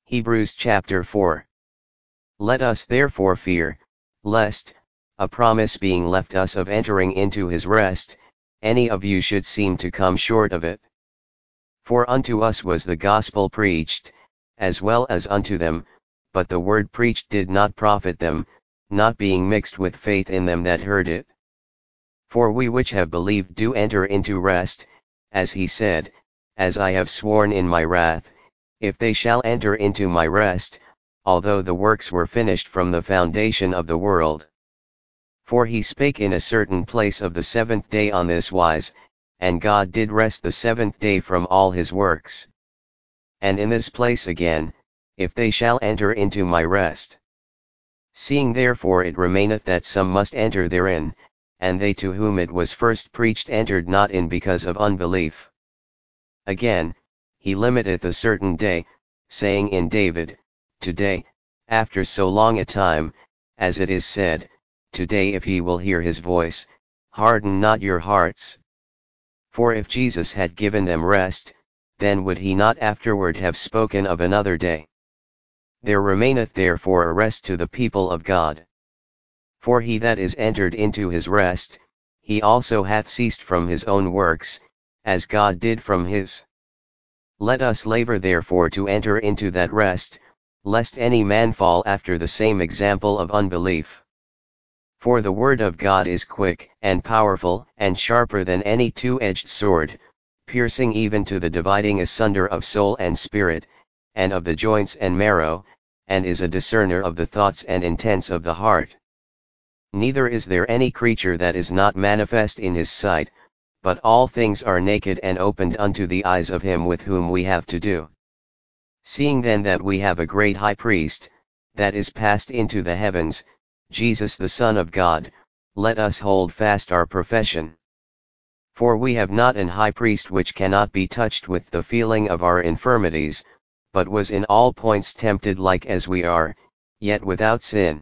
Hebrews chapter 4. Let us therefore fear, lest, a promise being left us of entering into his rest, any of you should seem to come short of it. For unto us was the gospel preached, as well as unto them, but the word preached did not profit them, not being mixed with faith in them that heard it. For we which have believed do enter into rest, as he said, as I have sworn in my wrath, if they shall enter into my rest, although the works were finished from the foundation of the world. For he spake in a certain place of the seventh day on this wise, and God did rest the seventh day from all his works. And in this place again, if they shall enter into my rest. Seeing therefore it remaineth that some must enter therein, and they to whom it was first preached entered not in because of unbelief. Again, he limiteth a certain day, saying in David, Today, after so long a time, as it is said, Today if ye will hear his voice, harden not your hearts. For if Jesus had given them rest, then would he not afterward have spoken of another day. There remaineth therefore a rest to the people of God. For he that is entered into his rest, he also hath ceased from his own works, as God did from his. Let us labor therefore to enter into that rest, lest any man fall after the same example of unbelief. For the word of God is quick and powerful and sharper than any two-edged sword, piercing even to the dividing asunder of soul and spirit, and of the joints and marrow, and is a discerner of the thoughts and intents of the heart. Neither is there any creature that is not manifest in his sight, but all things are naked and opened unto the eyes of him with whom we have to do. Seeing then that we have a great high priest, that is passed into the heavens, Jesus the Son of God, let us hold fast our profession. For we have not an high priest which cannot be touched with the feeling of our infirmities, but was in all points tempted like as we are, yet without sin.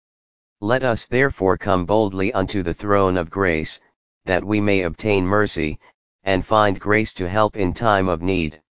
Let us therefore come boldly unto the throne of grace, that we may obtain mercy, and find grace to help in time of need.